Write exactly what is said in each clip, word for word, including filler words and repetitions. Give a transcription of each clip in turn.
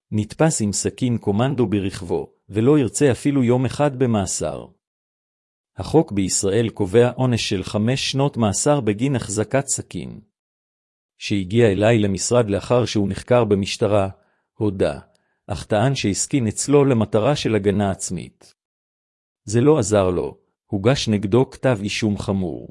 נתפס עם סכין קומנדו ברכבו, ולא ירצה אפילו יום אחד במאסר. החוק בישראל קובע עונש של חמש שנות מאסר בגין החזקת סכין. שהגיע אליי למשרד לאחר שהוא נחקר במשטרה, הודה, אך טען שהסכין אצלו למטרה של הגנה עצמית. זה לא עזר לו, הוגש נגדו כתב אישום חמור.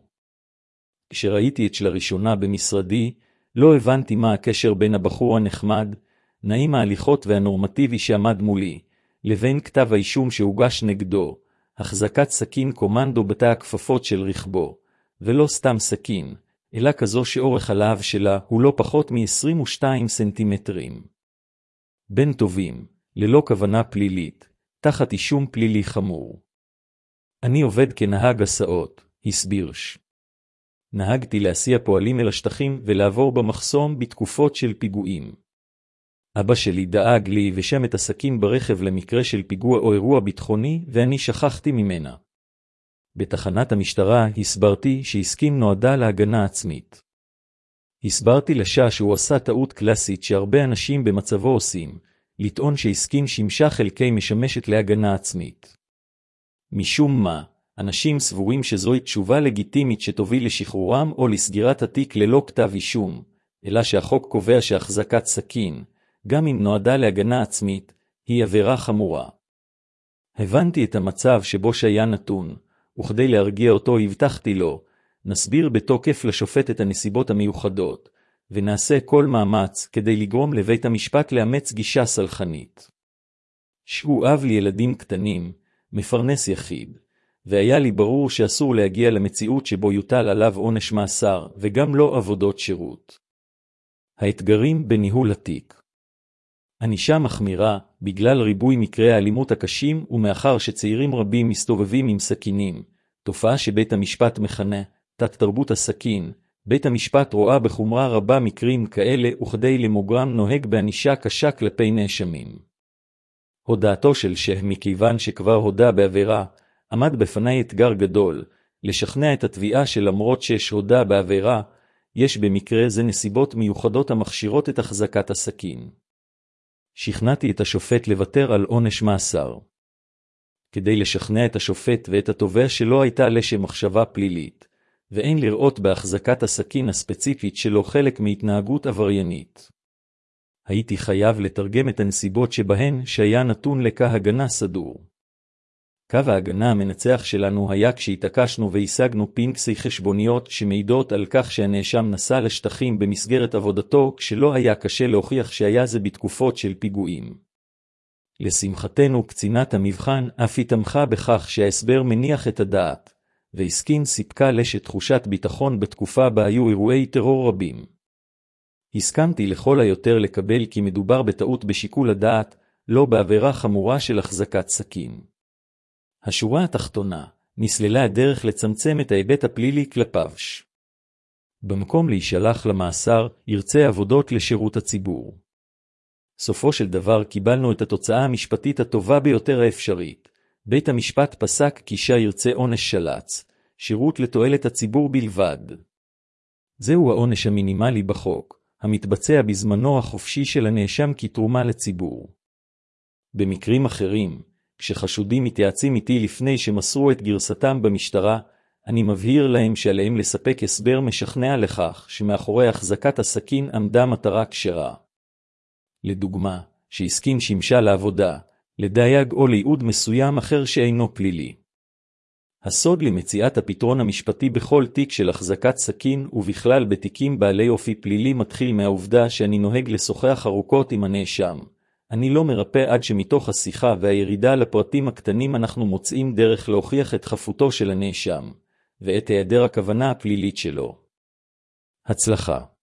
כשראיתי את שלראשונה במשרדי, לא הבנתי מה הקשר בין הבחור הנחמד, נעים ההליכות והנורמטיבי שעמד מולי, לבין כתב האישום שהוגש נגדו, החזקת סכין קומנדו בתא הכפפות של רכבו, ולא סתם סכין, אלא כזו שאורך הלהב שלה הוא לא פחות מ-עשרים ושתיים סנטימטרים. בין טובים, ללא כוונה פלילית, תחת אישום פלילי חמור. אני עובד כנהג הסעות, הסבירש. נהגתי להסיע פועלים אל השטחים ולעבור במחסום בתקופות של פיגועים. אבא שלי דאג לי ושם את הסכין ברכב למקרה של פיגוע או אירוע ביטחוני, ואני שכחתי ממנה. בתחנת המשטרה הסברתי שהסכין נועדה להגנה עצמית. הסברתי לשעה שהוא עשה טעות קלאסית שהרבה אנשים במצבו עושים, לטעון שהסכין שימשה חלקי משמשת להגנה עצמית. משום מה, אנשים סבורים שזוהי תשובה לגיטימית שתוביל לשחרורם או לסגירת התיק ללא כתב אישום, אלא שהחוק קובע שהחזקת סכין, גם אם נועדה להגנה עצמית, היא עבירה חמורה. הבנתי את המצב שבו שהיה נתון, וכדי להרגיע אותו הבטחתי לו, נסביר בתוקף לשופט את הנסיבות המיוחדות, ונעשה כל מאמץ כדי לגרום לבית המשפט לאמץ גישה סלחנית. שהוא אב לילדים קטנים, מפרנס יחיד, והיה לי ברור שאסור להגיע למציאות שבו יוטל עליו עונש מאסר, וגם לא עבודות שירות. האתגרים בניהול התיק. ענישה מחמירה, בגלל ריבוי מקרי האלימות הקשים ומאחר שצעירים רבים מסתובבים עם סכינים, תופעה שבית המשפט מכנה, תת תרבות הסכין, בית המשפט רואה בחומרה רבה מקרים כאלה וכדי למוגרם נוהג בענישה קשה כלפי נאשמים. הודעתו של שה מכיוון שכבר הודה בעבירה, עמד בפני אתגר גדול, לשכנע את התביעה שלמרות שיש הודה בעבירה, יש במקרה זה נסיבות מיוחדות המכשירות את החזקת הסכין. שכנעתי את השופט לוותר על עונש מאסר. כדי לשכנע את השופט ואת התובע שלא הייתה לשם מחשבה פלילית, ואין לראות בהחזקת הסכין הספציפית שלו חלק מהתנהגות עבריינית. הייתי חייב לתרגם את הנסיבות שבהן שהיה נתון להגנה סדור. קו ההגנה המנצח שלנו היה כשהתעקשנו והשגנו פנקסי חשבוניות שמעידות על כך שהנאשם נסע לשטחים במסגרת עבודתו כשלא היה קשה להוכיח שהיה זה בתקופות של פיגועים. לשמחתנו קצינת המבחן אף התמכה בכך שההסבר מניח את הדעת, והסכין סיפקה לשת תחושת ביטחון בתקופה בה היו אירועי טרור רבים. הסכמתי לכל היותר לקבל כי מדובר בטעות בשיקול הדעת, לא בעבירה חמורה של החזקת סכין. השורה התחתונה, נסללה הדרך לצמצם את ההיבט הפלילי כלפיו. במקום להישלח למאסר, ירצה עבודות לשירות הציבור. סופו של דבר קיבלנו את התוצאה המשפטית הטובה ביותר האפשרית. בית המשפט פסק כי שי ירצה עונש שלץ, שירות לתועלת הציבור בלבד. זהו העונש המינימלי בחוק, המתבצע בזמנו החופשי של הנאשם כתרומה לציבור. במקרים אחרים, כשחשודים מתייעצים איתי לפני שמסרו את גרסתם במשטרה, אני מבהיר להם שעליהם לספק הסבר משכנע לכך שמאחורי החזקת הסכין עמדה מטרה כשרה. לדוגמה, שהסכין שימשה לעבודה, לדייג או לייעוד מסוים אחר שאינו פלילי. הסוד למציאת הפתרון המשפטי בכל תיק של החזקת סכין ובכלל בתיקים בעלי אופי פלילי מתחיל מהעובדה שאני נוהג לשוחח ארוכות עם הנאשם. אני לא מרפא עד שמתוך השיחה והירידה לפרטים הקטנים אנחנו מוצאים דרך להוכיח את חפותו של הנאשם, ואת היעדר הכוונה הפלילית שלו. הצלחה.